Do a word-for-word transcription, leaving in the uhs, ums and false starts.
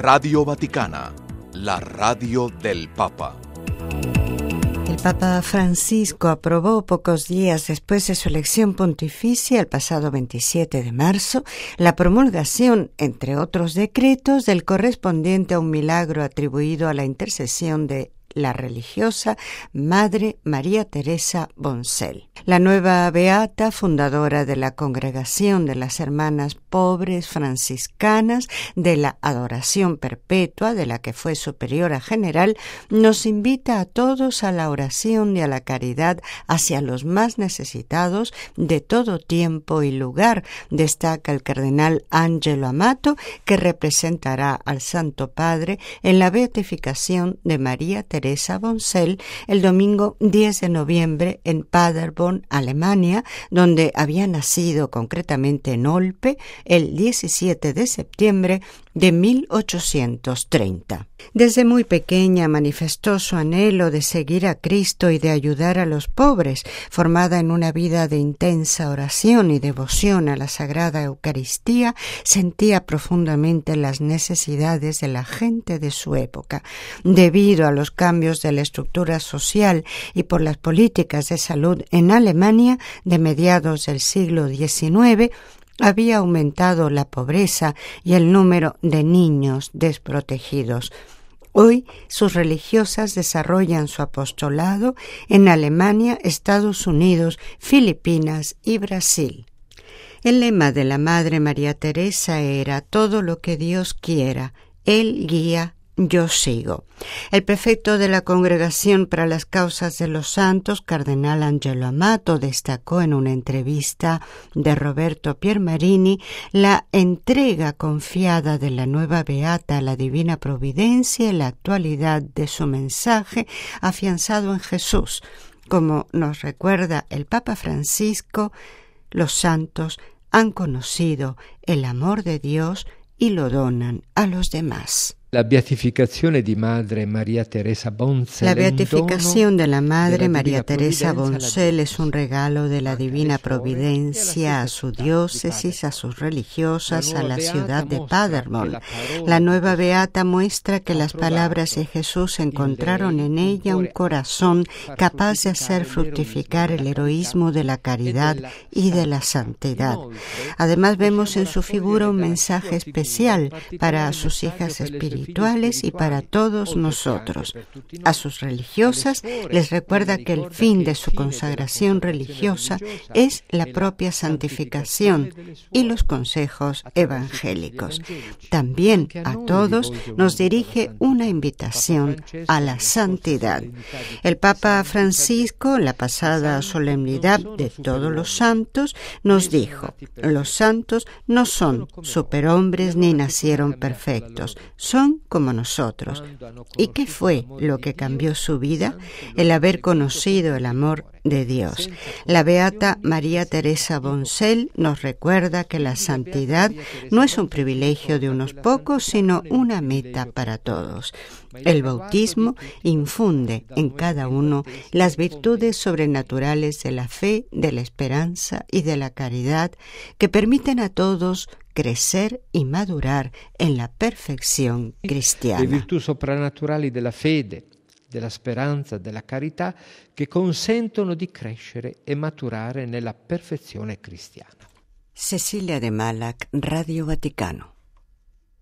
Radio Vaticana, la radio del Papa. El Papa Francisco aprobó pocos días después de su elección pontificia, el pasado veintisiete de marzo, la promulgación, entre otros decretos, del correspondiente a un milagro atribuido a la intercesión de la religiosa Madre María Teresa Boncel. La nueva beata, fundadora de la Congregación de las Hermanas Pobres Franciscanas de la Adoración Perpetua, de la que fue superiora general, nos invita a todos a la oración y a la caridad hacia los más necesitados de todo tiempo y lugar, destaca el cardenal Angelo Amato, que representará al Santo Padre en la beatificación de María Teresa Boncel el domingo diez de noviembre en Paderborn, Alemania, donde había nacido concretamente en Olpe el diecisiete de septiembre de mil ochocientos treinta. Desde muy pequeña manifestó su anhelo de seguir a Cristo y de ayudar a los pobres, formada en una vida de intensa oración y devoción a la Sagrada Eucaristía, sentía profundamente las necesidades de la gente de su época. Debido a los cambios de la estructura social y por las políticas de salud en Alemania de mediados del siglo diecinueve, había aumentado la pobreza y el número de niños desprotegidos. Hoy sus religiosas desarrollan su apostolado en Alemania, Estados Unidos, Filipinas y Brasil. El lema de la Madre María Teresa era «Todo lo que Dios quiera, Él guía, yo sigo». El prefecto de la Congregación para las Causas de los Santos, cardenal Angelo Amato, destacó en una entrevista de Roberto Piermarini la entrega confiada de la nueva beata a la divina providencia y la actualidad de su mensaje afianzado en Jesús. Como nos recuerda el Papa Francisco, los santos han conocido el amor de Dios y lo donan a los demás. La beatificazione di Madre María Teresa Boncel. La beatificación de la Madre María Teresa Boncel es un regalo de la Divina Providencia a su diócesis, a sus religiosas, a la ciudad de Paderborn. La nueva beata muestra que las palabras de Jesús encontraron en ella un corazón capaz de hacer fructificar el heroísmo de la caridad y de la santidad. Además, vemos en su figura un mensaje especial para sus hijas espirituales y para todos nosotros. A sus religiosas les recuerda que el fin de su consagración religiosa es la propia santificación y los consejos evangélicos. También a todos nos dirige una invitación a la santidad. El Papa Francisco, en la pasada solemnidad de Todos los Santos, nos dijo: los santos no son superhombres ni nacieron perfectos, son como nosotros. ¿Y qué fue lo que cambió su vida? El haber conocido el amor de Dios. La beata María Teresa Boncel nos recuerda que la santidad no es un privilegio de unos pocos, sino una meta para todos. El bautismo infunde en cada uno las virtudes sobrenaturales de la fe, de la esperanza y de la caridad que permiten a todos crecer y madurar en la perfección cristiana. Le virtù soprannaturali della fede, della speranza, della carità che consentono di crescere e maturare nella perfezione cristiana. Cecilia de Malac, Radio Vaticano.